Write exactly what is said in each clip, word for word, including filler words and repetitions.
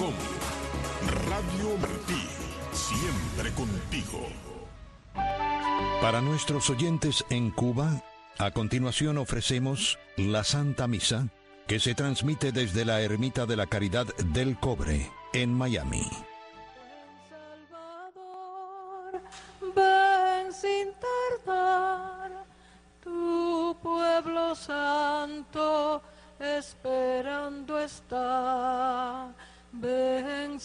com. Radio Martí, siempre contigo. Para nuestros oyentes en Cuba, a continuación ofrecemos la Santa Misa, que se transmite desde la Ermita de la Caridad del Cobre, en Miami. Salvador, ven sin tardar, tu pueblo santo esperando está. Ven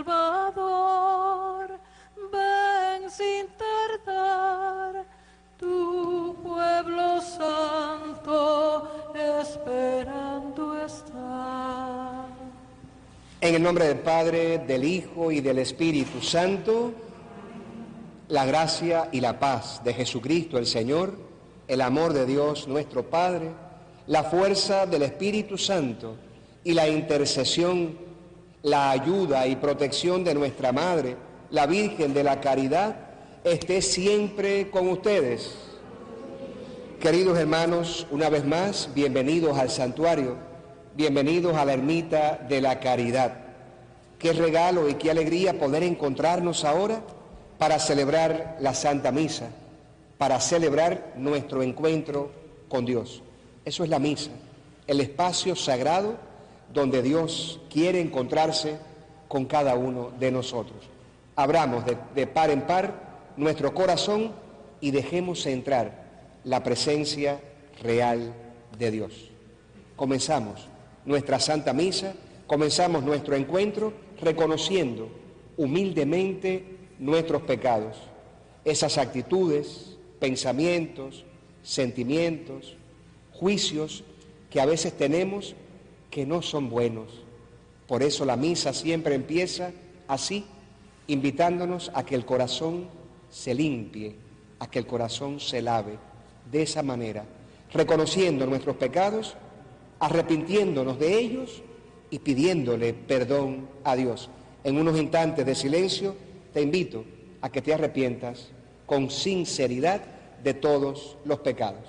Salvador, ven sin tardar, tu pueblo santo esperando está. En el nombre del Padre, del Hijo y del Espíritu Santo, la gracia y la paz de Jesucristo el Señor, el amor de Dios nuestro Padre, la fuerza del Espíritu Santo y la intercesión, la ayuda y protección de nuestra Madre, la Virgen de la Caridad, esté siempre con ustedes. Queridos hermanos, una vez más, bienvenidos al santuario, bienvenidos a la Ermita de la Caridad. Qué regalo y qué alegría poder encontrarnos ahora para celebrar la Santa Misa, para celebrar nuestro encuentro con Dios. Eso es la misa, el espacio sagrado donde Dios quiere encontrarse con cada uno de nosotros. Abramos de, de par en par nuestro corazón y dejemos entrar la presencia real de Dios. Comenzamos nuestra Santa Misa, comenzamos nuestro encuentro reconociendo humildemente nuestros pecados, esas actitudes, pensamientos, sentimientos, juicios que a veces tenemos que no son buenos. Por eso la misa siempre empieza así, invitándonos a que el corazón se limpie, a que el corazón se lave, de esa manera, reconociendo nuestros pecados, arrepintiéndonos de ellos y pidiéndole perdón a Dios. En unos instantes de silencio te invito a que te arrepientas con sinceridad de todos los pecados.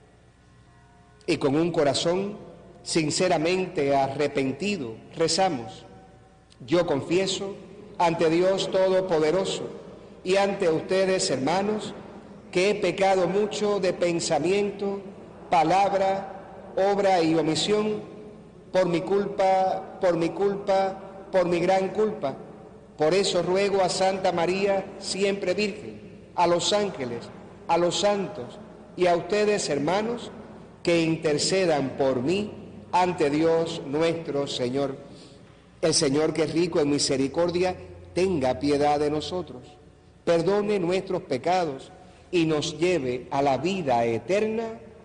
Y con un corazón sinceramente arrepentido, rezamos: yo confieso ante Dios Todopoderoso y ante ustedes, hermanos, que he pecado mucho de pensamiento, palabra, obra y omisión, por mi culpa, por mi culpa, por mi gran culpa. Por eso ruego a Santa María, siempre Virgen, a los ángeles, a los santos y a ustedes, hermanos, que intercedan por mí ante Dios nuestro Señor. El Señor, que es rico en misericordia, tenga piedad de nosotros, perdone nuestros pecados y nos lleve a la vida eterna.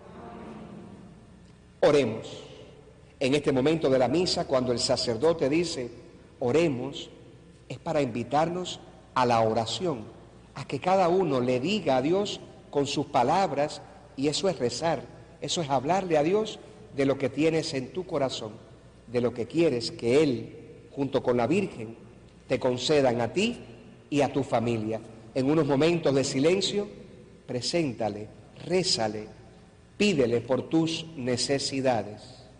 Oremos. En este momento de la misa, cuando el sacerdote dice oremos, es para invitarnos a la oración, a que cada uno le diga a Dios con sus palabras, y eso es rezar, eso es hablarle a Dios de lo que tienes en tu corazón, de lo que quieres que Él, junto con la Virgen, te concedan a ti y a tu familia. En unos momentos de silencio, preséntale, rézale, pídele por tus necesidades.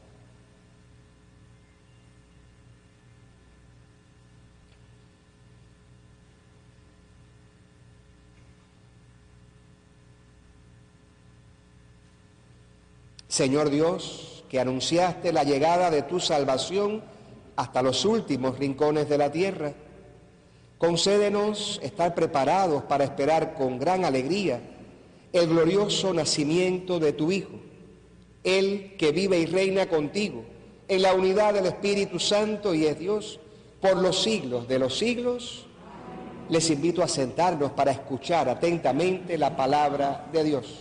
Señor Dios, que anunciaste la llegada de tu salvación hasta los últimos rincones de la tierra, concédenos estar preparados para esperar con gran alegría el glorioso nacimiento de tu Hijo, Él que vive y reina contigo en la unidad del Espíritu Santo y es Dios por los siglos de los siglos. Les invito a sentarnos para escuchar atentamente la palabra de Dios.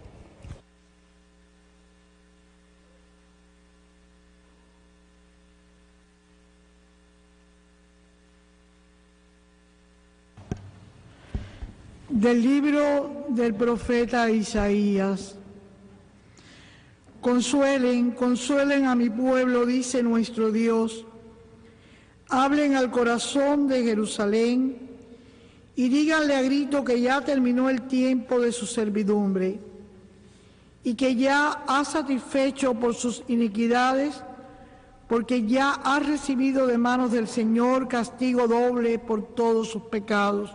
Del libro del profeta Isaías. Consuelen, consuelen a mi pueblo, dice nuestro Dios. Hablen al corazón de Jerusalén y díganle a grito que ya terminó el tiempo de su servidumbre y que ya ha satisfecho por sus iniquidades porque ya has recibido de manos del Señor castigo doble por todos sus pecados.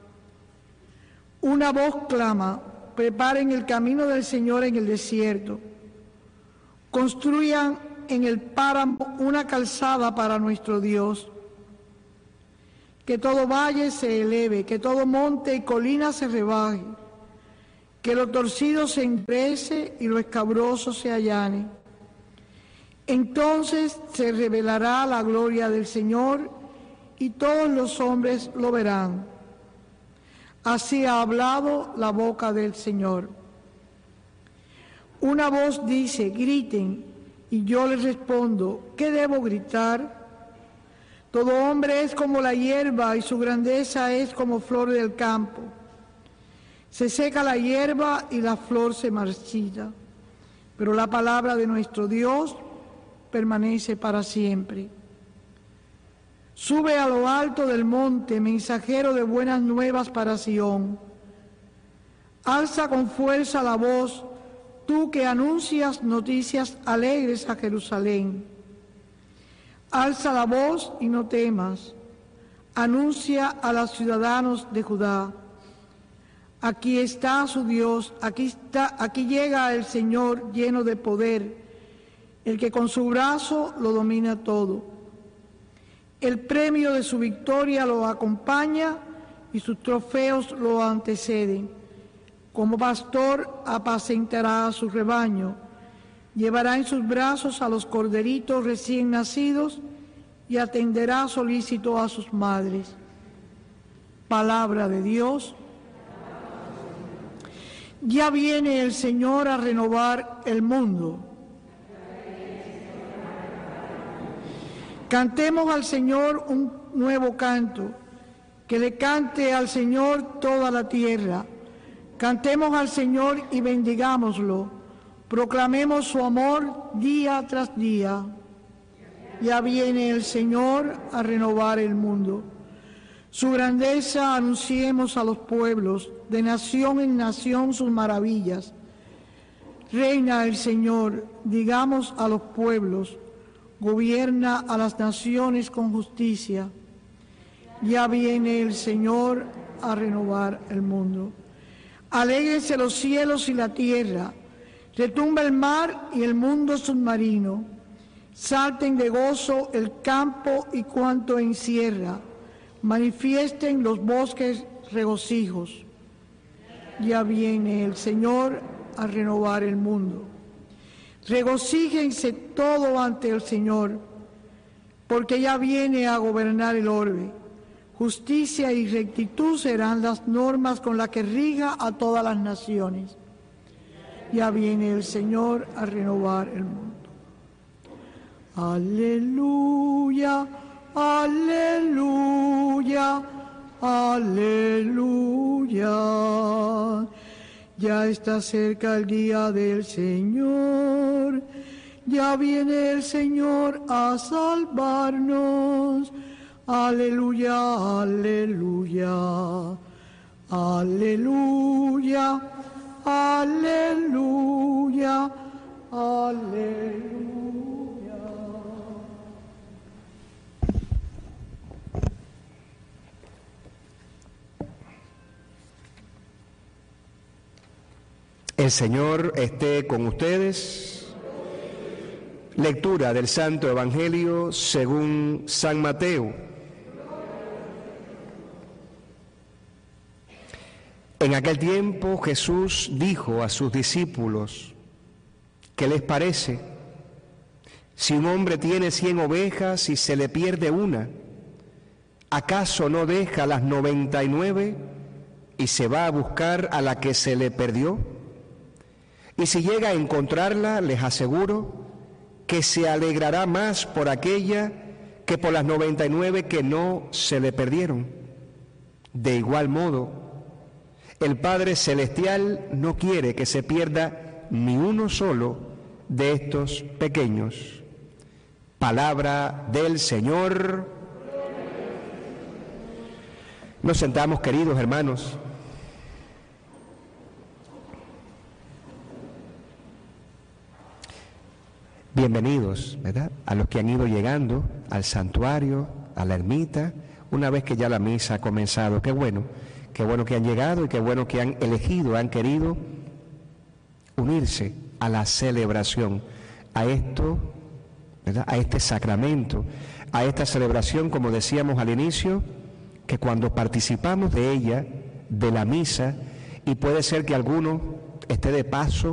Una voz clama: preparen el camino del Señor en el desierto. Construyan en el páramo una calzada para nuestro Dios. Que todo valle se eleve, que todo monte y colina se rebaje, que lo torcido se enderece y lo escabroso se allane. Entonces se revelará la gloria del Señor y todos los hombres lo verán. Así ha hablado la boca del Señor. Una voz dice: griten, y yo les respondo: ¿qué debo gritar? Todo hombre es como la hierba y su grandeza es como flor del campo. Se seca la hierba y la flor se marchita, pero la palabra de nuestro Dios permanece para siempre. Sube a lo alto del monte, mensajero de buenas nuevas para Sión. Alza con fuerza la voz, tú que anuncias noticias alegres a Jerusalén. Alza la voz y no temas. Anuncia a los ciudadanos de Judá: aquí está su Dios, aquí está, aquí llega el Señor lleno de poder, el que con su brazo lo domina todo. El premio de su victoria lo acompaña y sus trofeos lo anteceden. Como pastor apacentará a su rebaño, llevará en sus brazos a los corderitos recién nacidos y atenderá solícito a sus madres. Palabra de Dios. Ya viene el Señor a renovar el mundo. Cantemos al Señor un nuevo canto, que le cante al Señor toda la tierra. Cantemos al Señor y bendigámoslo. Proclamemos su amor día tras día. Ya viene el Señor a renovar el mundo. Su grandeza anunciemos a los pueblos, de nación en nación sus maravillas. Reina el Señor, digamos a los pueblos, gobierna a las naciones con justicia. Ya viene el Señor a renovar el mundo. Alégrense los cielos y la tierra, retumba el mar y el mundo submarino. Salten de gozo el campo y cuanto encierra. Manifiesten los bosques regocijos. Ya viene el Señor a renovar el mundo. Regocíjense todo ante el Señor, porque ya viene a gobernar el orbe. Justicia y rectitud serán las normas con las que riga a todas las naciones. Ya viene el Señor a renovar el mundo. Aleluya, aleluya, aleluya. Ya está cerca el día del Señor. Ya viene el Señor a salvarnos. Aleluya, aleluya, aleluya, aleluya, aleluya. El Señor esté con ustedes. Lectura del Santo Evangelio según San Mateo. En aquel tiempo Jesús dijo a sus discípulos: ¿qué les parece? Si un hombre tiene cien ovejas y se le pierde una, ¿acaso no deja las noventa y nueve y se va a buscar a la que se le perdió? Y si llega a encontrarla, les aseguro que se alegrará más por aquella que por las noventa y nueve que no se le perdieron. De igual modo, el Padre Celestial no quiere que se pierda ni uno solo de estos pequeños. Palabra del Señor. Nos sentamos, queridos hermanos. bienvenidos, ¿verdad?, a los que han ido llegando al santuario, a la ermita, una vez que ya la misa ha comenzado. Qué bueno, qué bueno que han llegado y qué bueno que han elegido, han querido unirse a la celebración, a esto, ¿verdad?, a este sacramento, a esta celebración, como decíamos al inicio, que cuando participamos de ella, de la misa, y puede ser que alguno esté de paso,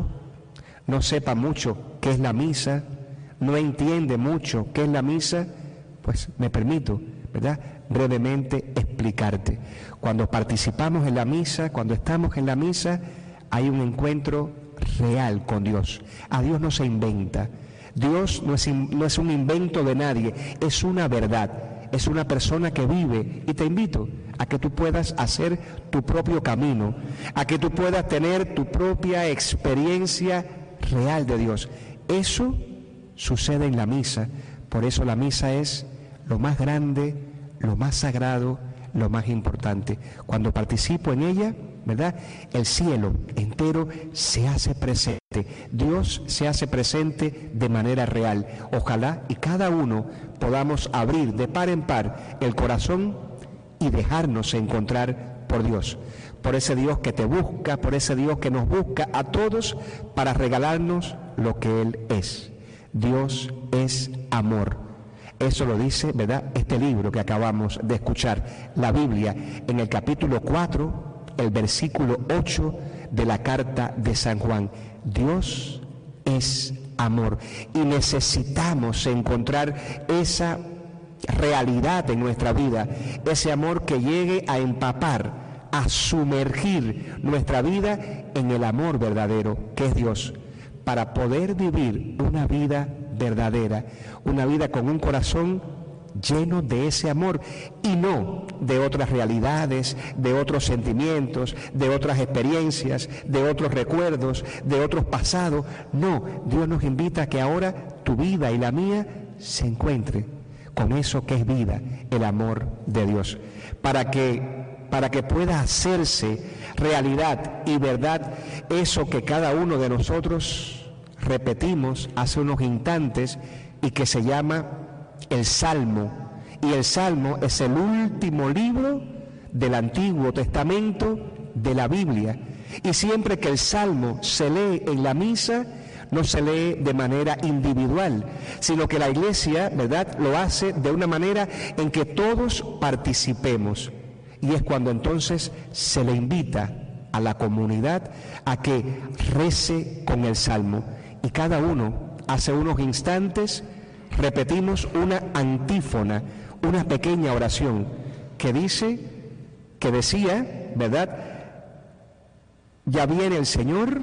no sepa mucho qué es la misa, no entiende mucho qué es la misa, pues me permito, ¿verdad?, brevemente explicarte. Cuando participamos en la misa, cuando estamos en la misa, hay un encuentro real con Dios. A Dios no se inventa. Dios no es, no es un invento de nadie, es una verdad, es una persona que vive. Y te invito a que tú puedas hacer tu propio camino, a que tú puedas tener tu propia experiencia real de Dios. Eso sucede en la misa. Por eso la misa es lo más grande, lo más sagrado, lo más importante. Cuando participo en ella, ¿verdad?, el cielo entero se hace presente. Dios se hace presente de manera real. Ojalá y cada uno podamos abrir de par en par el corazón y dejarnos encontrar por Dios, por ese Dios que te busca, por ese Dios que nos busca a todos para regalarnos lo que Él es. Dios es amor. Eso lo dice, ¿verdad?, este libro que acabamos de escuchar, la Biblia, en el capítulo cuatro, el versículo ocho de la carta de San Juan. Dios es amor y necesitamos encontrar esa realidad en nuestra vida, ese amor que llegue a empapar, a sumergir nuestra vida en el amor verdadero que es Dios, para poder vivir una vida verdadera, una vida con un corazón lleno de ese amor y no de otras realidades, de otros sentimientos, de otras experiencias, de otros recuerdos, de otros pasados. No, Dios nos invita a que ahora tu vida y la mía se encuentre con eso que es vida, el amor de Dios, para que, para que pueda hacerse realidad y verdad eso que cada uno de nosotros repetimos hace unos instantes y que se llama el Salmo. Y el Salmo es el último libro del Antiguo Testamento de la Biblia. Y siempre que el Salmo se lee en la misa, no se lee de manera individual, sino que la Iglesia, ¿verdad?, lo hace de una manera en que todos participemos. Y es cuando entonces se le invita a la comunidad a que rece con el Salmo. Y cada uno, hace unos instantes, repetimos una antífona, una pequeña oración que dice, que decía, ¿verdad?, ya viene el Señor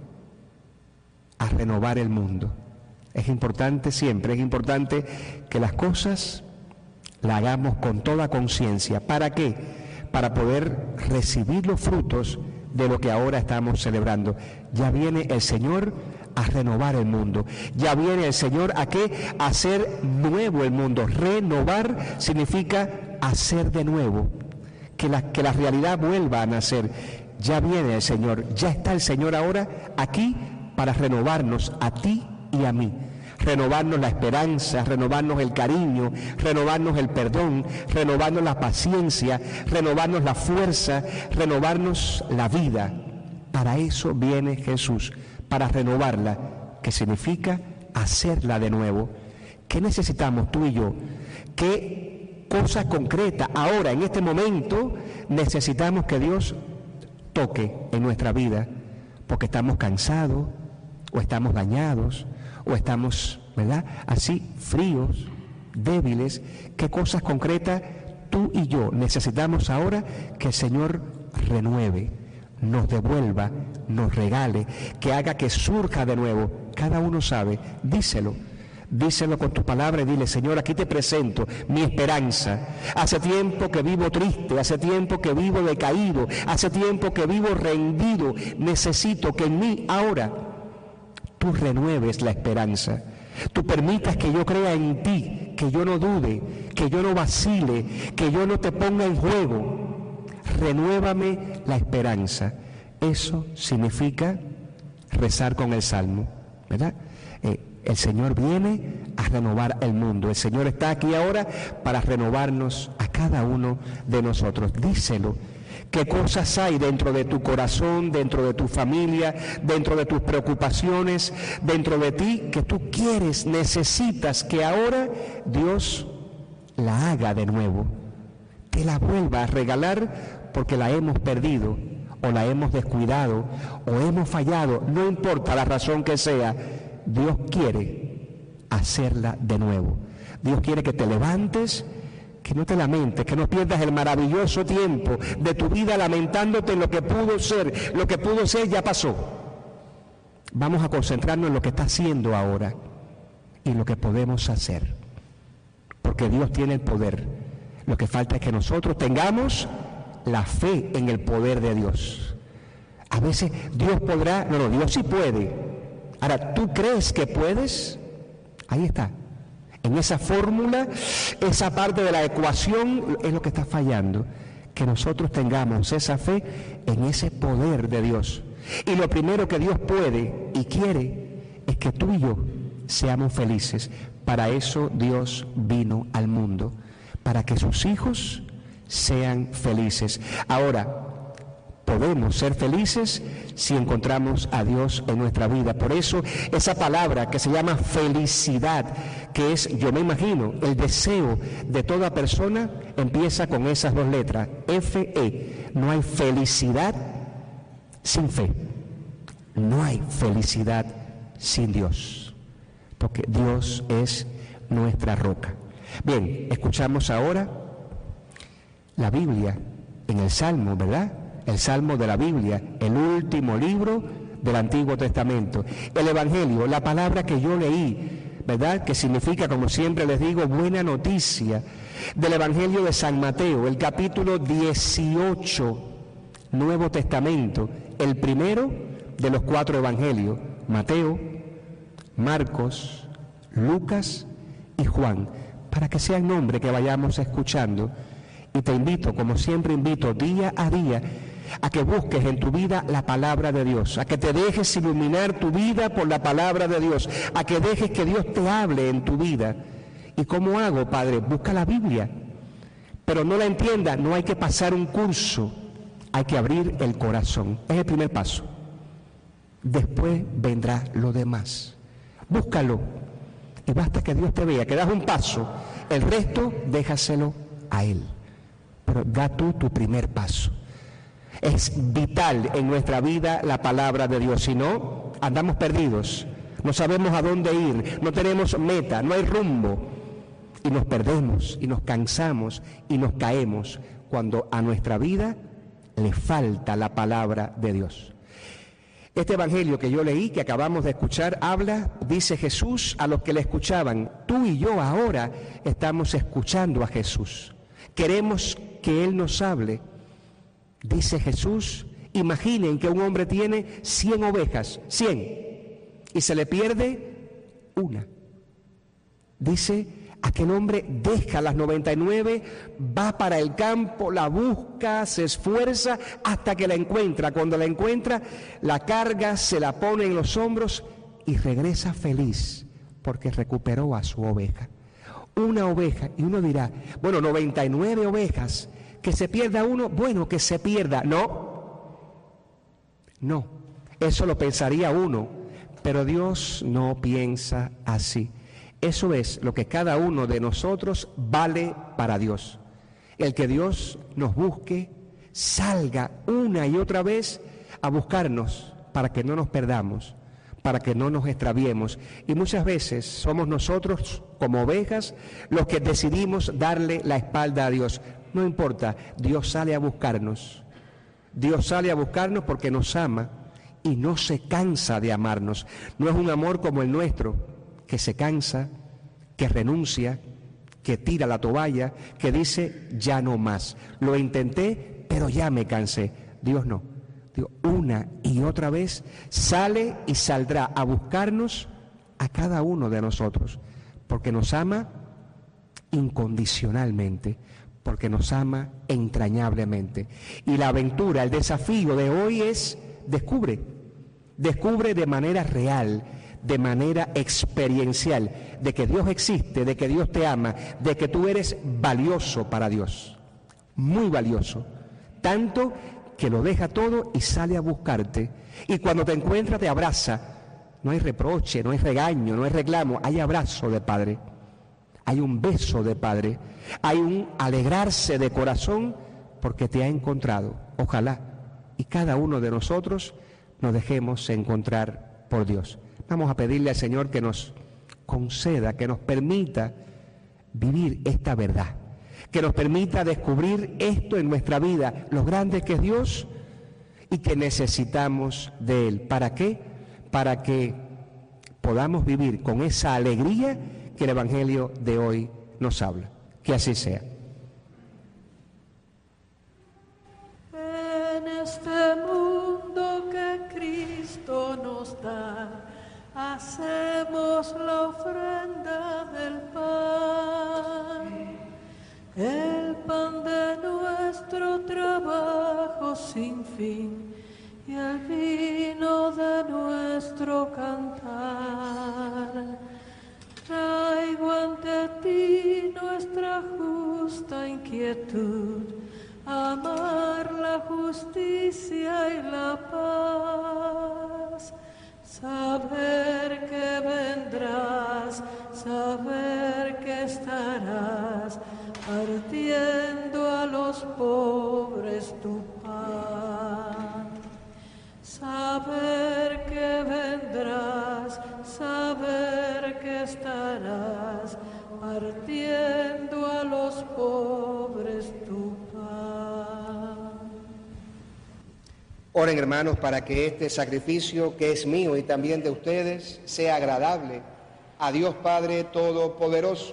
a renovar el mundo. Es importante siempre, es importante que las cosas las hagamos con toda conciencia. ¿Para qué? Para poder recibir los frutos de lo que ahora estamos celebrando. Ya viene el Señor a renovar el mundo. Ya viene el Señor a qué? A hacer nuevo el mundo. Renovar significa hacer de nuevo, que la, que la realidad vuelva a nacer. Ya viene el Señor, ya está el Señor ahora aquí para renovarnos a ti y a mí. Renovarnos la esperanza, renovarnos el cariño, renovarnos el perdón, renovarnos la paciencia, renovarnos la fuerza, renovarnos la vida. Para eso viene Jesús, para renovarla, que significa hacerla de nuevo. ¿Qué necesitamos tú y yo? ¿Qué cosa concreta ahora, en este momento, necesitamos que Dios toque en nuestra vida? Porque estamos cansados, o estamos dañados, o estamos, ¿verdad?, así, fríos, débiles. ¿Qué cosas concretas tú y yo necesitamos ahora que el Señor renueve, nos devuelva, nos regale, que haga que surja de nuevo? Cada uno sabe, díselo, díselo con tu palabra y dile: Señor, aquí te presento mi esperanza. Hace tiempo que vivo triste, hace tiempo que vivo decaído, hace tiempo que vivo rendido. Necesito que en mí ahora tú renueves la esperanza. Tú permitas que yo crea en ti, que yo no dude, que yo no vacile, que yo no te ponga en juego. Renuévame la esperanza. Eso significa rezar con el Salmo, ¿verdad? Eh, El Señor viene a renovar el mundo. El Señor está aquí ahora para renovarnos a cada uno de nosotros. Díselo. ¿Qué cosas hay dentro de tu corazón, dentro de tu familia, dentro de tus preocupaciones, dentro de ti, que tú quieres, necesitas que ahora Dios la haga de nuevo? Te la vuelva a regalar porque la hemos perdido, o la hemos descuidado, o hemos fallado, no importa la razón que sea, Dios quiere hacerla de nuevo. Dios quiere que te levantes, que no te lamentes, que no pierdas el maravilloso tiempo de tu vida lamentándote en lo que pudo ser. Lo que pudo ser ya pasó. Vamos a concentrarnos en lo que está haciendo ahora y lo que podemos hacer, porque Dios tiene el poder. Lo que falta es que nosotros tengamos la fe en el poder de Dios. A veces Dios podrá, no, no, Dios sí puede. Ahora, ¿tú crees que puedes? Ahí está. En esa fórmula, esa parte de la ecuación es lo que está fallando. Que nosotros tengamos esa fe en ese poder de Dios. Y lo primero que Dios puede y quiere es que tú y yo seamos felices. Para eso Dios vino al mundo, para que sus hijos sean felices. Ahora, podemos ser felices si encontramos a Dios en nuestra vida. Por eso esa palabra que se llama felicidad, que es, yo me imagino, el deseo de toda persona, empieza con esas dos letras, F E. No hay felicidad sin fe. No hay felicidad sin Dios, porque Dios es nuestra roca. Bien, escuchamos ahora la Biblia en el Salmo, ¿verdad? El Salmo de la Biblia, el último libro del Antiguo Testamento. El Evangelio, la palabra que yo leí, ¿verdad? Que significa, como siempre les digo, buena noticia. Del Evangelio de San Mateo, el capítulo dieciocho, Nuevo Testamento, el primero de los cuatro evangelios, Mateo, Marcos, Lucas y Juan, para que sean nombres que vayamos escuchando. Y te invito, como siempre invito, día a día, a que busques en tu vida la palabra de Dios, a que te dejes iluminar tu vida por la palabra de Dios, a que dejes que Dios te hable en tu vida. ¿Y cómo hago, Padre? Busca la Biblia, pero no la entienda, no hay que pasar un curso, hay que abrir el corazón. Es el primer paso. Después vendrá lo demás. Búscalo y basta que Dios te vea, que das un paso, el resto déjaselo a Él. Pero da tú tu primer paso. Es vital en nuestra vida la palabra de Dios, si no, andamos perdidos, no sabemos a dónde ir, no tenemos meta, no hay rumbo, y nos perdemos, y nos cansamos, y nos caemos, cuando a nuestra vida le falta la palabra de Dios. Este evangelio que yo leí, que acabamos de escuchar, habla, dice Jesús a los que le escuchaban, tú y yo ahora estamos escuchando a Jesús, queremos que Él nos hable. Dice Jesús, imaginen que un hombre tiene cien ovejas, cien, y se le pierde una. Dice, aquel hombre deja las noventa y nueve, va para el campo, la busca, se esfuerza hasta que la encuentra. Cuando la encuentra, la carga, se la pone en los hombros y regresa feliz porque recuperó a su oveja. Una oveja, y uno dirá, bueno, noventa y nueve ovejas, que se pierda uno, bueno, que se pierda. No, no, eso lo pensaría uno, pero Dios no piensa así. Eso es lo que cada uno de nosotros vale para Dios. El que Dios nos busque, salga una y otra vez a buscarnos para que no nos perdamos, para que no nos extraviemos. Y muchas veces somos nosotros, como ovejas, los que decidimos darle la espalda a Dios. No importa, Dios sale a buscarnos. Dios sale a buscarnos porque nos ama y no se cansa de amarnos. No es un amor como el nuestro, que se cansa, que renuncia, que tira la toalla, que dice, ya no más. Lo intenté, pero ya me cansé. Dios no. Dios, una y otra vez sale y saldrá a buscarnos a cada uno de nosotros, porque nos ama incondicionalmente, porque nos ama entrañablemente. Y la aventura, el desafío de hoy es, descubre, descubre de manera real, de manera experiencial de que Dios existe, de que Dios te ama, de que tú eres valioso para Dios, muy valioso, tanto que lo deja todo y sale a buscarte, y cuando te encuentra te abraza. No hay reproche, no hay regaño, no hay reclamo, hay abrazo de Padre, hay un beso de Padre, hay un alegrarse de corazón porque te ha encontrado. Ojalá y cada uno de nosotros nos dejemos encontrar por Dios. Vamos a pedirle al Señor que nos conceda, que nos permita vivir esta verdad, que nos permita descubrir esto en nuestra vida, lo grande que es Dios y que necesitamos de Él. ¿Para qué? Para que podamos vivir con esa alegría que el Evangelio de hoy nos habla. Que así sea. En este mundo que Cristo nos da, hacemos la ofrenda del pan, el pan de nuestro trabajo sin fin y el vino de nuestro cantar. Traigo ante ti nuestra justa inquietud, amar la justicia y la paz, saber que vendrás, saber que estarás partiendo a los pobres tu pan, saber que vendrás, saber que estarás partiendo a los pobres tu pan. Oren, hermanos, para que este sacrificio que es mío y también de ustedes sea agradable a Dios Padre Todopoderoso.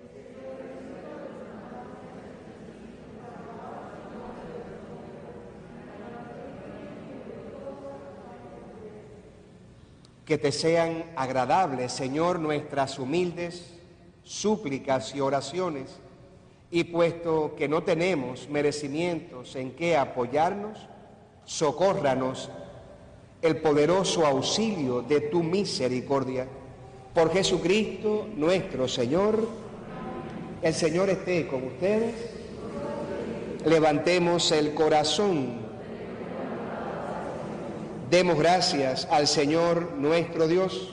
Que te sean agradables, Señor, nuestras humildes súplicas y oraciones, y puesto que no tenemos merecimientos en que apoyarnos, socórranos el poderoso auxilio de tu misericordia. Por Jesucristo nuestro Señor. El Señor esté con ustedes. Levantemos el corazón. Demos gracias al Señor nuestro Dios.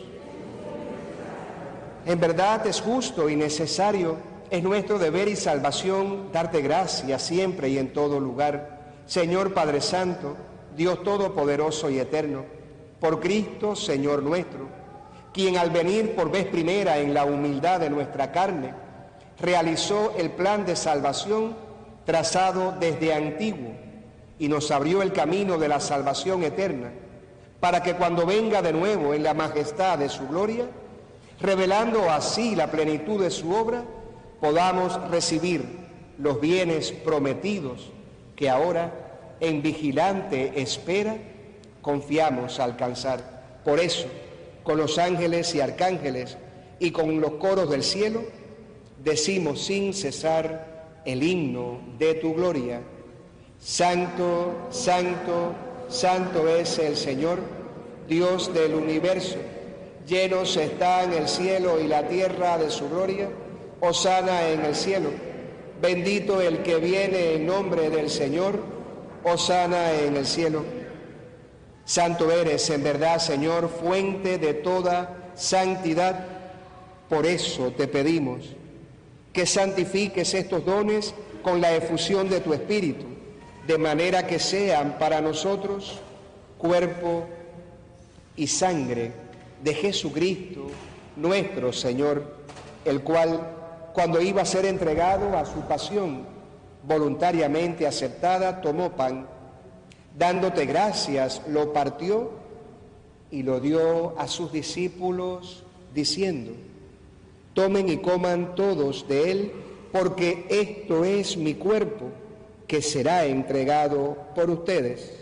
En verdad es justo y necesario, es nuestro deber y salvación darte gracias siempre y en todo lugar, Señor Padre Santo, Dios Todopoderoso y Eterno, por Cristo, Señor nuestro, quien al venir por vez primera en la humildad de nuestra carne, realizó el plan de salvación trazado desde antiguo y nos abrió el camino de la salvación eterna, para que cuando venga de nuevo en la majestad de su gloria, revelando así la plenitud de su obra, podamos recibir los bienes prometidos que ahora, en vigilante espera, confiamos alcanzar. Por eso, con los ángeles y arcángeles y con los coros del cielo, decimos sin cesar el himno de tu gloria. Santo, santo, santo es el Señor, Dios del universo. Llenos están el cielo y la tierra de su gloria. Hosana en el cielo. Bendito el que viene en nombre del Señor. Hosana en el cielo. Santo eres en verdad, Señor, fuente de toda santidad. Por eso te pedimos que santifiques estos dones con la efusión de tu Espíritu, de manera que sean para nosotros cuerpo y sangre de Jesucristo, nuestro Señor, el cual, cuando iba a ser entregado a su pasión voluntariamente aceptada, tomó pan, dándote gracias, lo partió y lo dio a sus discípulos, diciendo: tomen y coman todos de él, porque esto es mi cuerpo, que será entregado por ustedes.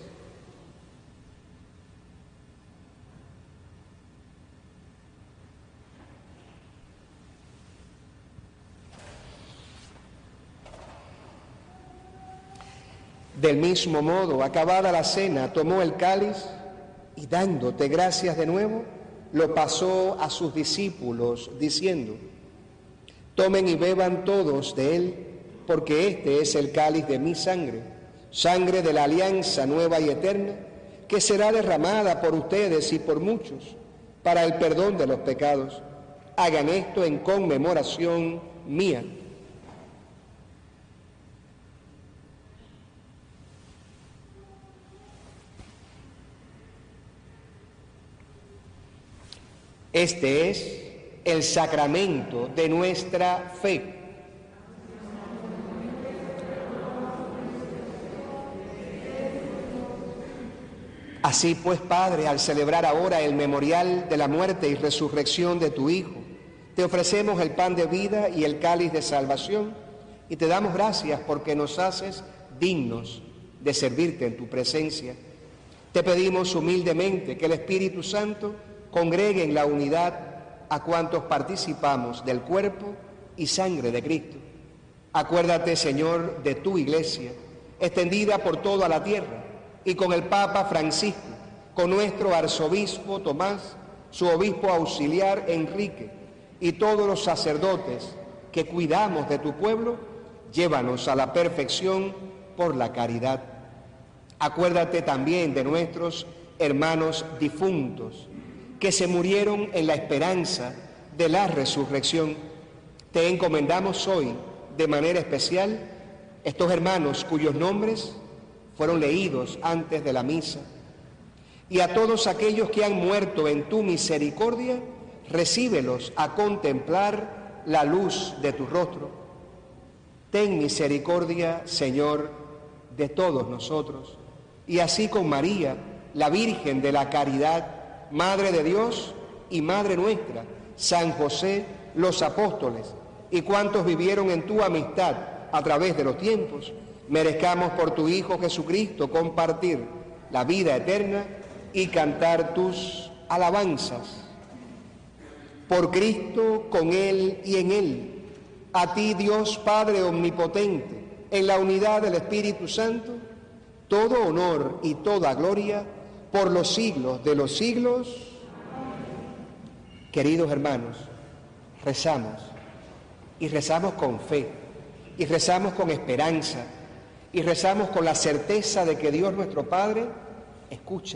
Del mismo modo, acabada la cena, tomó el cáliz y dándote gracias de nuevo, lo pasó a sus discípulos, diciendo: tomen y beban todos de él, porque este es el cáliz de mi sangre, sangre de la alianza nueva y eterna, que será derramada por ustedes y por muchos para el perdón de los pecados. Hagan esto en conmemoración mía. Este es el sacramento de nuestra fe. Así pues, Padre, al celebrar ahora el memorial de la muerte y resurrección de tu Hijo, te ofrecemos el pan de vida y el cáliz de salvación, y te damos gracias porque nos haces dignos de servirte en tu presencia. Te pedimos humildemente que el Espíritu Santo congregue en la unidad a cuantos participamos del cuerpo y sangre de Cristo. Acuérdate, Señor, de tu Iglesia, extendida por toda la tierra, y con el Papa Francisco, con nuestro arzobispo Tomás, su obispo auxiliar Enrique, y todos los sacerdotes que cuidamos de tu pueblo, llévanos a la perfección por la caridad. Acuérdate también de nuestros hermanos difuntos, que se murieron en la esperanza de la resurrección. Te encomendamos hoy de manera especial estos hermanos cuyos nombres fueron leídos antes de la misa, y a todos aquellos que han muerto en tu misericordia, recíbelos a contemplar la luz de tu rostro. Ten misericordia, Señor, de todos nosotros, y así con María, la Virgen de la Caridad, Madre de Dios y Madre nuestra, San José, los apóstoles y cuantos vivieron en tu amistad a través de los tiempos, merezcamos por tu Hijo Jesucristo compartir la vida eterna y cantar tus alabanzas. Por Cristo, con Él y en Él, a ti, Dios Padre omnipotente, en la unidad del Espíritu Santo, todo honor y toda gloria por los siglos de los siglos. Queridos hermanos, rezamos, y rezamos con fe, y rezamos con esperanza, y rezamos con la certeza de que Dios nuestro Padre escucha,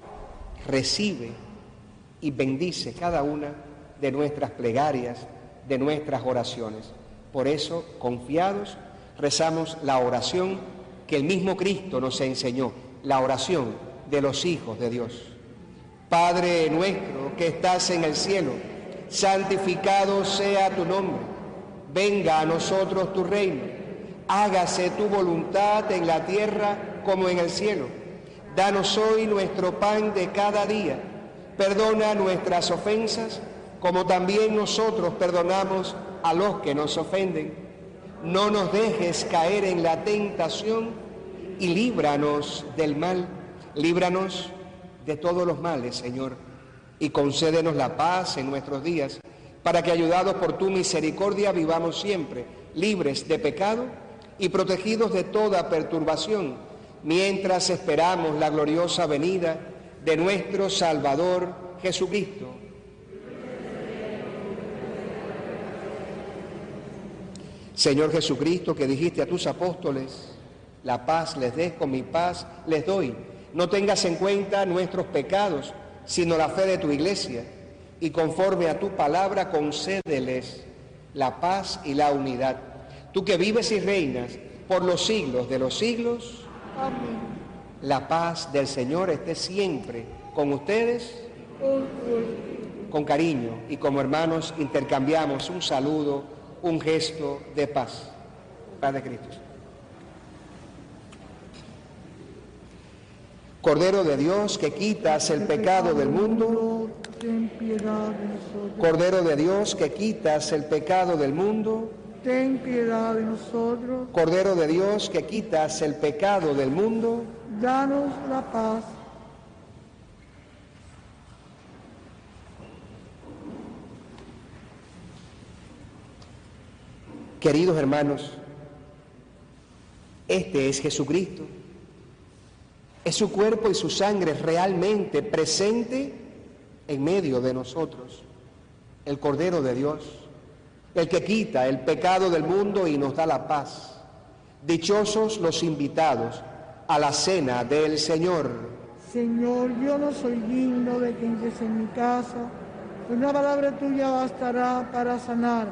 recibe y bendice cada una de nuestras plegarias, de nuestras oraciones. Por eso, confiados, rezamos la oración que el mismo Cristo nos enseñó, la oración de los hijos de Dios. Padre nuestro que estás en el cielo, santificado sea tu nombre. Venga a nosotros tu reino. Hágase tu voluntad en la tierra como en el cielo. Danos hoy nuestro pan de cada día. Perdona nuestras ofensas, como también nosotros perdonamos a los que nos ofenden. No nos dejes caer en la tentación y líbranos del mal. Líbranos de todos los males, Señor, y concédenos la paz en nuestros días, para que, ayudados por tu misericordia, vivamos siempre libres de pecado y protegidos de toda perturbación, mientras esperamos la gloriosa venida de nuestro Salvador Jesucristo. Señor Jesucristo, que dijiste a tus apóstoles: la paz les dejo, mi paz les doy. No tengas en cuenta nuestros pecados, sino la fe de tu Iglesia, y conforme a tu palabra concédeles la paz y la unidad. Tú que vives y reinas por los siglos de los siglos. Amén. La paz del Señor esté siempre con ustedes. Con cariño y como hermanos intercambiamos un saludo, un gesto de paz. Paz de Cristo. Cordero de Dios, que quitas el pecado del mundo, ten piedad de nosotros. Cordero de Dios, que quitas el pecado del mundo, ten piedad de nosotros. Cordero de Dios, que quitas el pecado del mundo, danos la paz. Queridos hermanos, este es Jesucristo. Es su cuerpo y su sangre realmente presente en medio de nosotros, el Cordero de Dios, el que quita el pecado del mundo y nos da la paz. Dichosos los invitados a la cena del Señor. Señor, yo no soy digno de que entres en mi casa, pero una palabra tuya bastará para sanar.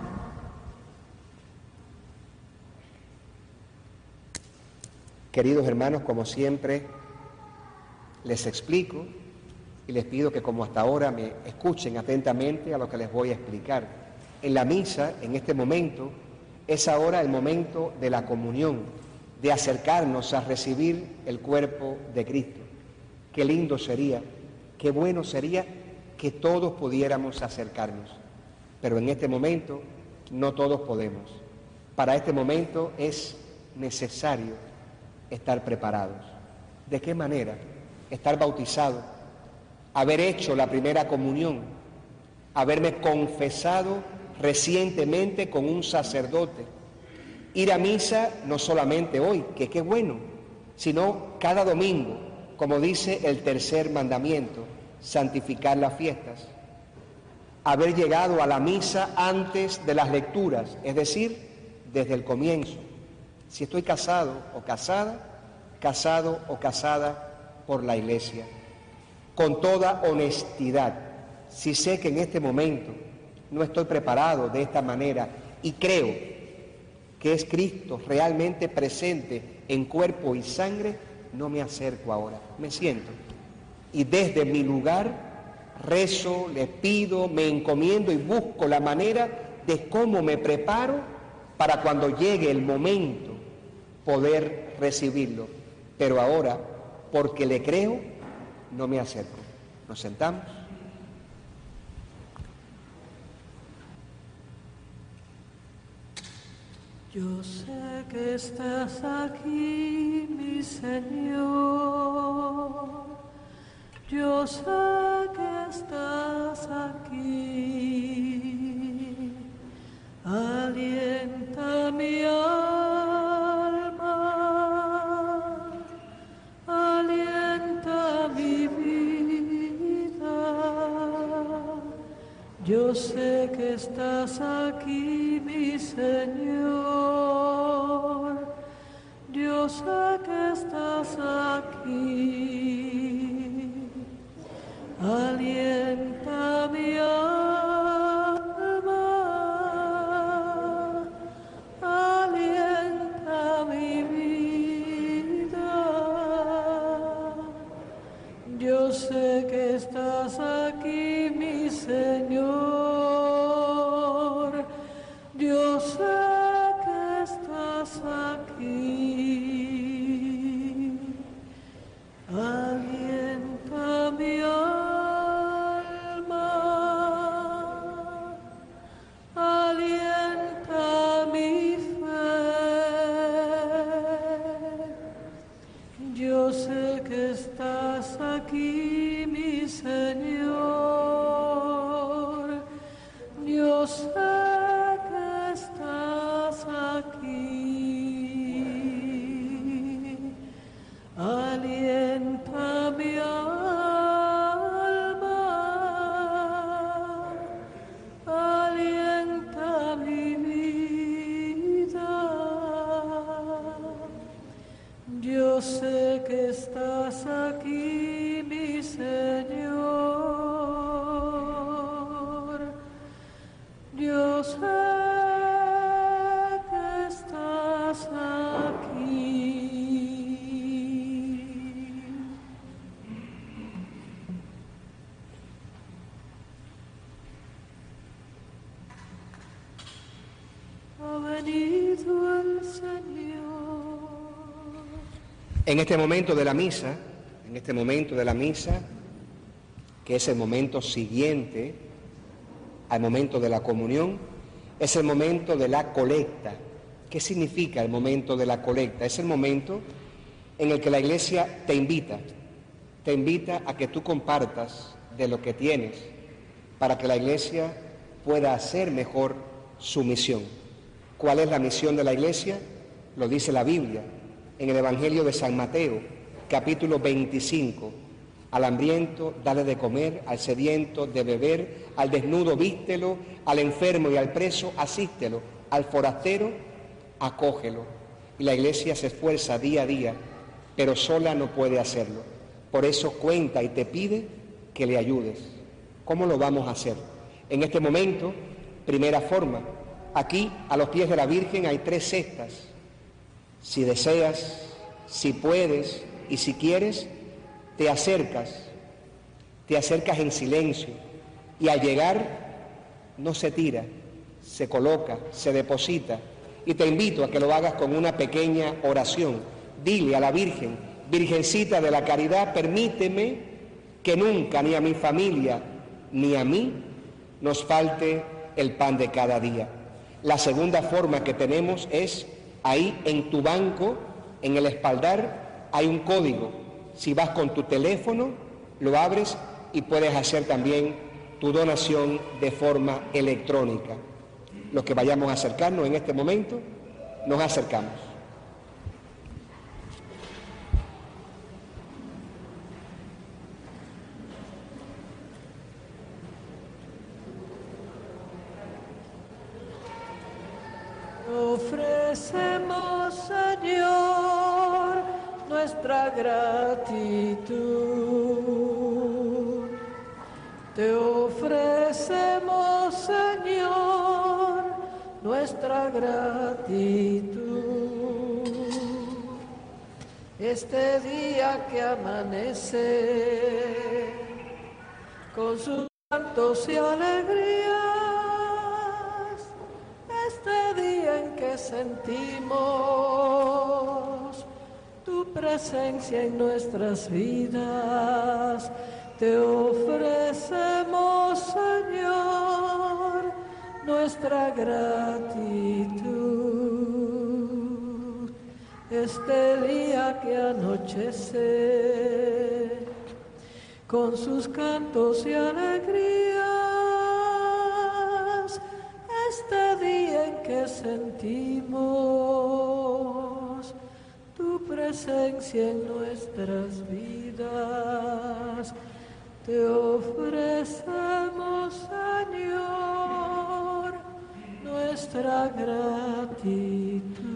Queridos hermanos, como siempre, les explico y les pido que como hasta ahora me escuchen atentamente a lo que les voy a explicar. En la misa, en este momento, es ahora el momento de la comunión, de acercarnos a recibir el cuerpo de Cristo. Qué lindo sería, qué bueno sería que todos pudiéramos acercarnos, pero en este momento no todos podemos. Para este momento es necesario estar preparados. ¿De qué manera? Estar bautizado, haber hecho la primera comunión, haberme confesado recientemente con un sacerdote, ir a misa no solamente hoy, que qué bueno, sino cada domingo, como dice el tercer mandamiento, santificar las fiestas, haber llegado a la misa antes de las lecturas, es decir, desde el comienzo. Si estoy casado o casada, casado o casada por la Iglesia, con toda honestidad, si sé que en este momento no estoy preparado de esta manera y creo que es Cristo realmente presente en cuerpo y sangre, no me acerco ahora, me siento. Y desde mi lugar rezo, le pido, me encomiendo y busco la manera de cómo me preparo para cuando llegue el momento poder recibirlo. Pero ahora, porque le creo, no me acerco. Nos sentamos. Yo sé que estás aquí, mi Señor. Yo sé que estás aquí. Alienta mi alma, alienta mi vida. Yo sé que estás aquí, mi Señor. Yo sé que estás aquí. Alienta mi alma, alienta mi vida. Yo sé que estás aquí, mi Señor. Yo sé que estás aquí. Alienta mi alma, alienta mi fe. Yo sé que estás aquí, mi Señor. Yo sé que estás aquí. Alienta mi alma, alienta mi vida. Yo sé que estás aquí, mi Señor. Yo sé que estás aquí. Ha venido el Señor. En este momento de la misa, en este momento de la misa, que es el momento siguiente al momento de la comunión, es el momento de la colecta. ¿Qué significa el momento de la colecta? Es el momento en el que la Iglesia te invita, te invita a que tú compartas de lo que tienes para que la Iglesia pueda hacer mejor su misión. ¿Cuál es la misión de la Iglesia? Lo dice la Biblia en el Evangelio de San Mateo, capítulo veinticinco, Al hambriento, dale de comer, al sediento, de beber, al desnudo, vístelo, al enfermo y al preso, asístelo, al forastero, acógelo. Y la Iglesia se esfuerza día a día, pero sola no puede hacerlo. Por eso cuenta y te pide que le ayudes. ¿Cómo lo vamos a hacer? En este momento, primera forma, aquí a los pies de la Virgen hay tres cestas. Si deseas, si puedes y si quieres, te acercas, te acercas en silencio y al llegar no se tira, se coloca, se deposita. Y te invito a que lo hagas con una pequeña oración. Dile a la Virgen: Virgencita de la Caridad, permíteme que nunca ni a mi familia ni a mí nos falte el pan de cada día. La segunda forma que tenemos es ahí en tu banco, en el espaldar, hay un código. Si vas con tu teléfono, lo abres y puedes hacer también tu donación de forma electrónica. Los que vayamos a acercarnos en este momento, nos acercamos. Ofrecemos, Señor, nuestra gratitud. Te ofrecemos, Señor, nuestra gratitud. Este día que amanece con sus cantos y alegrías, este día en que sentimos tu presencia en nuestras vidas, te ofrecemos, Señor, nuestra gratitud. Este día que anochece con sus cantos y alegrías, este día en que sentimos tu presencia en nuestras vidas, te ofrecemos, Señor, nuestra gratitud.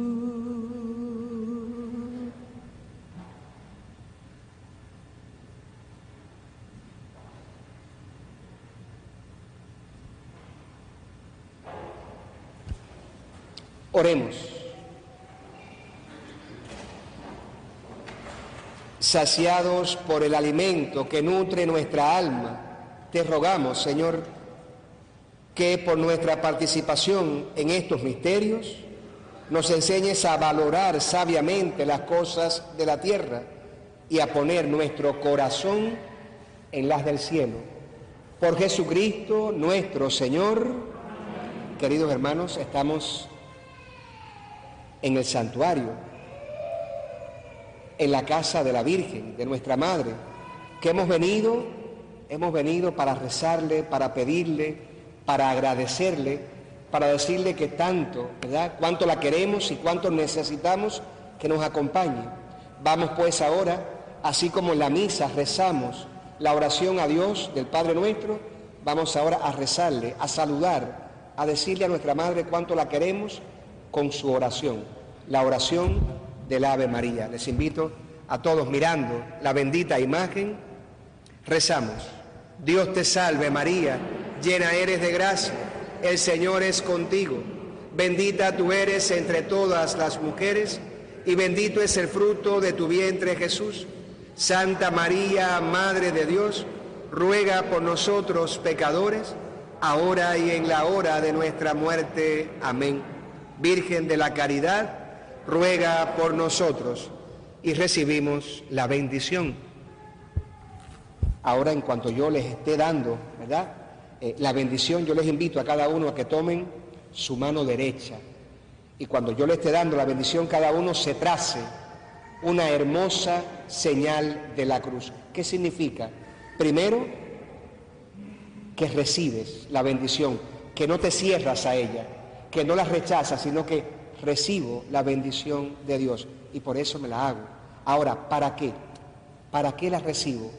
Oremos. Saciados por el alimento que nutre nuestra alma, te rogamos, Señor, que por nuestra participación en estos misterios nos enseñes a valorar sabiamente las cosas de la tierra y a poner nuestro corazón en las del cielo. Por Jesucristo nuestro Señor. Queridos hermanos, estamos en el santuario, en la casa de la Virgen, de nuestra Madre, que hemos venido, hemos venido para rezarle, para pedirle, para agradecerle, para decirle que tanto, ¿verdad?, cuánto la queremos y cuánto necesitamos que nos acompañe. Vamos pues ahora, así como en la misa rezamos la oración a Dios del Padre Nuestro, vamos ahora a rezarle, a saludar, a decirle a nuestra Madre cuánto la queremos con su oración, la oración del Ave María. Les invito a todos, mirando la bendita imagen, rezamos. Dios te salve María, llena eres de gracia, el Señor es contigo. Bendita tú eres entre todas las mujeres y bendito es el fruto de tu vientre Jesús. Santa María, Madre de Dios, ruega por nosotros pecadores, ahora y en la hora de nuestra muerte. Amén. Virgen de la Caridad, ruega por nosotros. Y recibimos la bendición. Ahora, en cuanto yo les esté dando, ¿verdad?, eh, la bendición, yo les invito a cada uno a que tomen su mano derecha. Y cuando yo le esté dando la bendición, cada uno se trace una hermosa señal de la cruz. ¿Qué significa? Primero, que recibes la bendición, que no te cierras a ella, que no la rechazas, sino que recibo la bendición de Dios y por eso me la hago. Ahora, ¿para qué? ¿Para qué la recibo?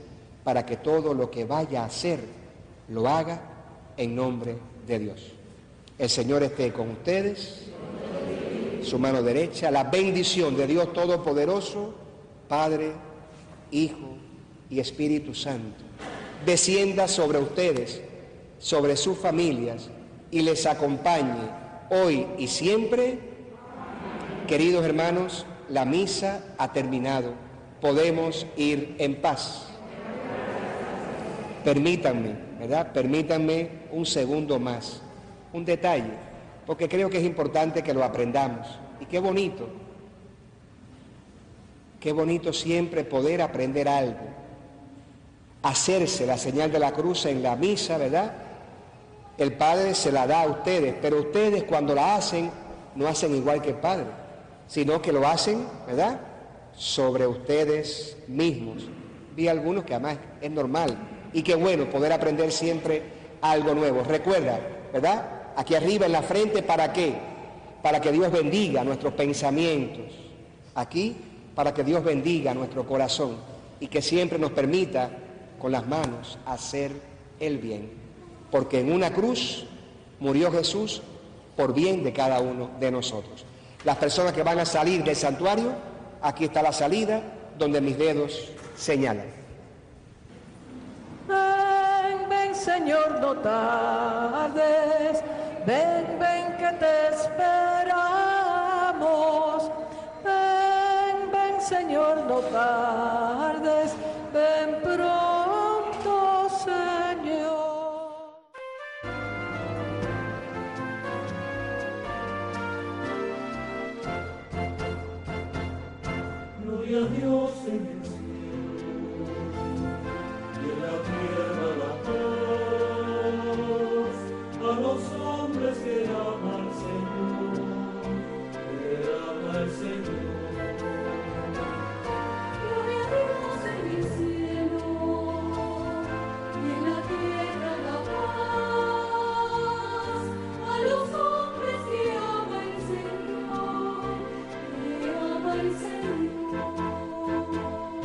para que todo lo que vaya a hacer lo haga en nombre de Dios. El Señor esté con ustedes, su mano derecha, la bendición de Dios Todopoderoso, Padre, Hijo y Espíritu Santo, descienda sobre ustedes, sobre sus familias y les acompañe hoy y siempre. Queridos hermanos, la misa ha terminado. Podemos ir en paz. Permítanme, ¿verdad? Permítanme un segundo más, un detalle, porque creo que es importante que lo aprendamos. Y qué bonito, qué bonito siempre poder aprender algo. Hacerse la señal de la cruz en la misa, ¿verdad? El Padre se la da a ustedes, pero ustedes cuando la hacen, no hacen igual que el Padre, sino que lo hacen, ¿verdad?, sobre ustedes mismos. Vi algunos que además es normal, y qué bueno poder aprender siempre algo nuevo. Recuerda, ¿verdad?, aquí arriba en la frente, ¿para qué? Para que Dios bendiga nuestros pensamientos. Aquí, para que Dios bendiga nuestro corazón y que siempre nos permita con las manos hacer el bien. Porque en una cruz murió Jesús por bien de cada uno de nosotros. Las personas que van a salir del santuario, aquí está la salida donde mis dedos señalan. Ven, ven, Señor, no tardes. Ven, ven, que te esperamos. Ven, ven, Señor, no tardes. Ven pronto, Señor. Gloria a Dios en el cielo y en la tierra la paz, a los hombres que aman al Señor, que ama el Señor. Gloria a Dios en el cielo y en la tierra la paz, a los hombres que ama el Señor, que ama el Señor.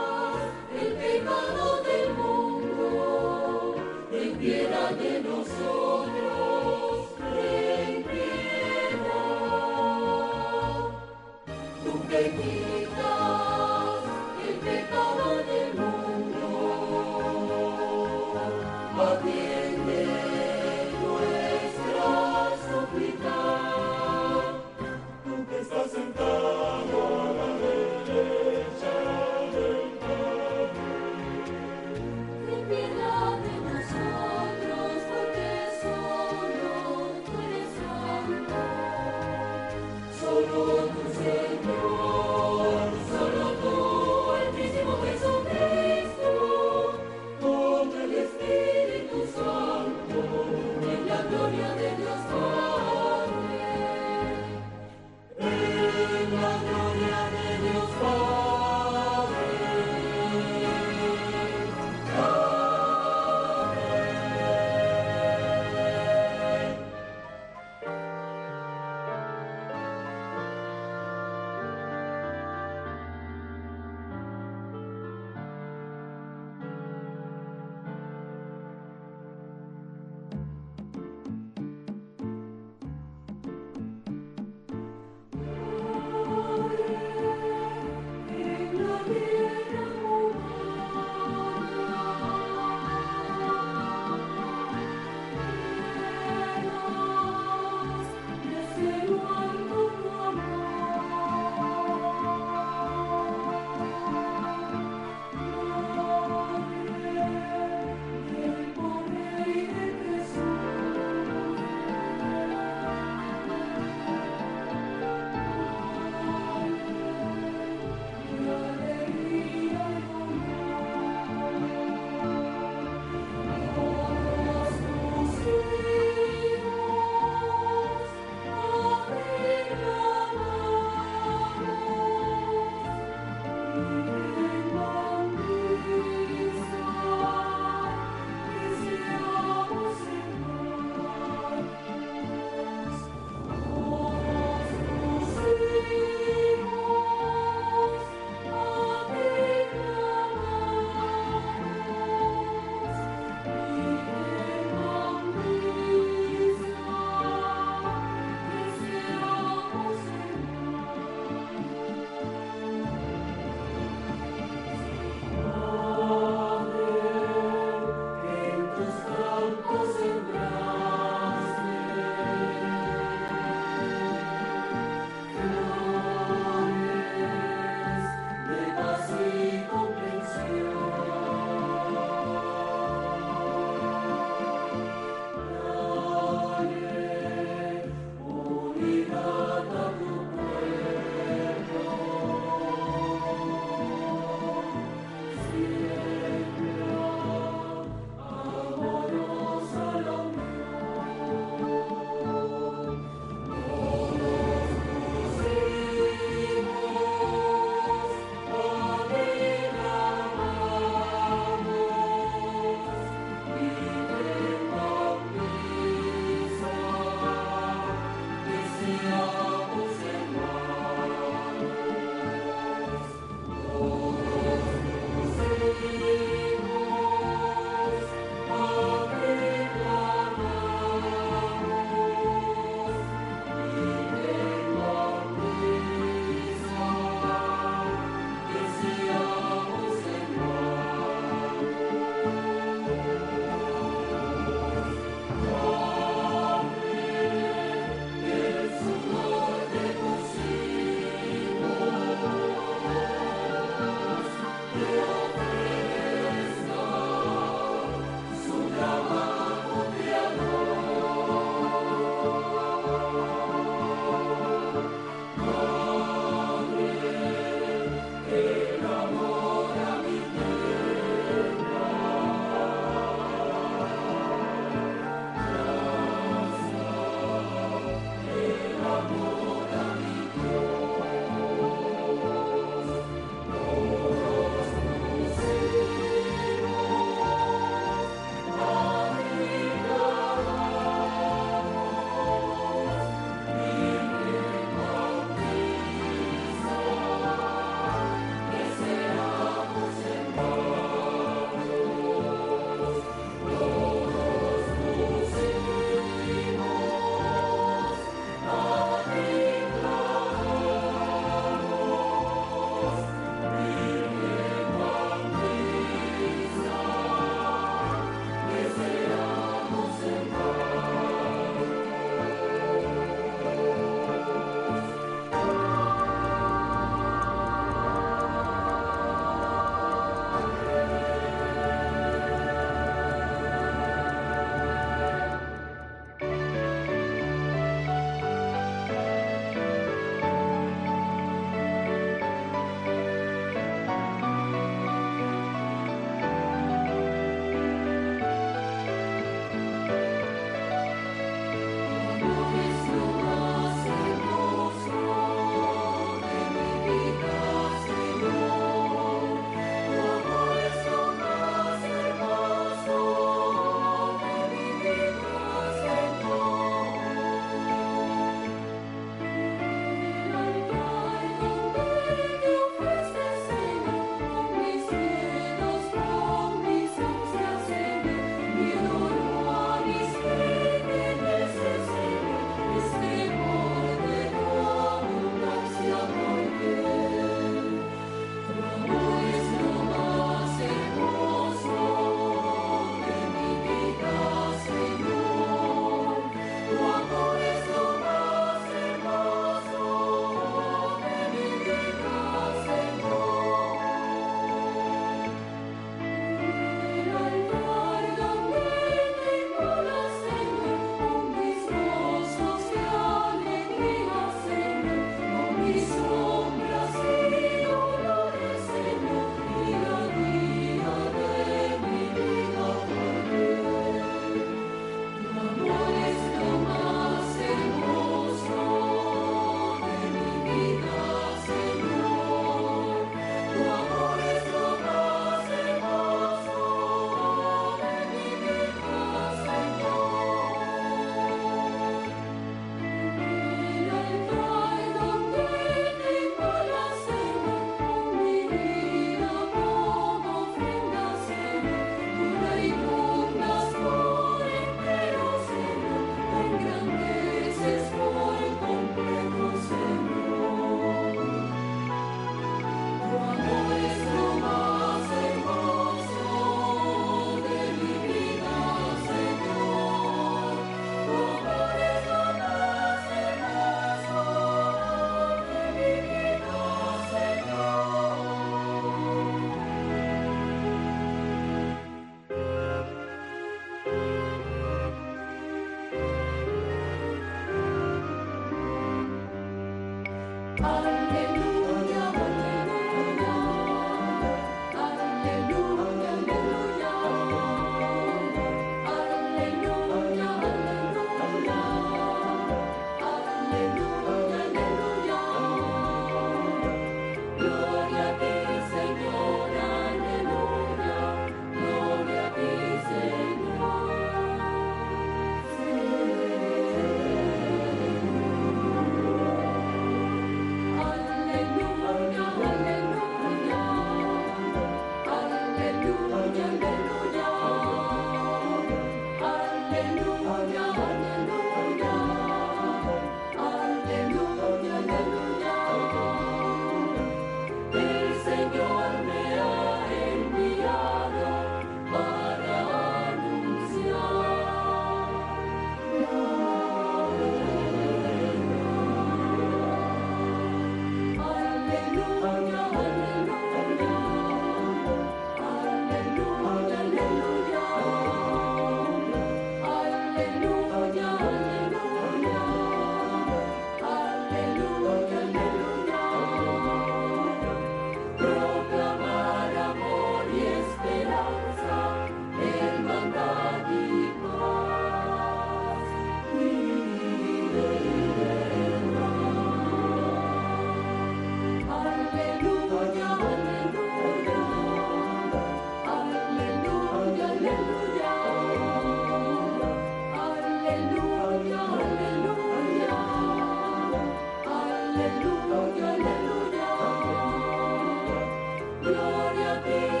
gloria a ti.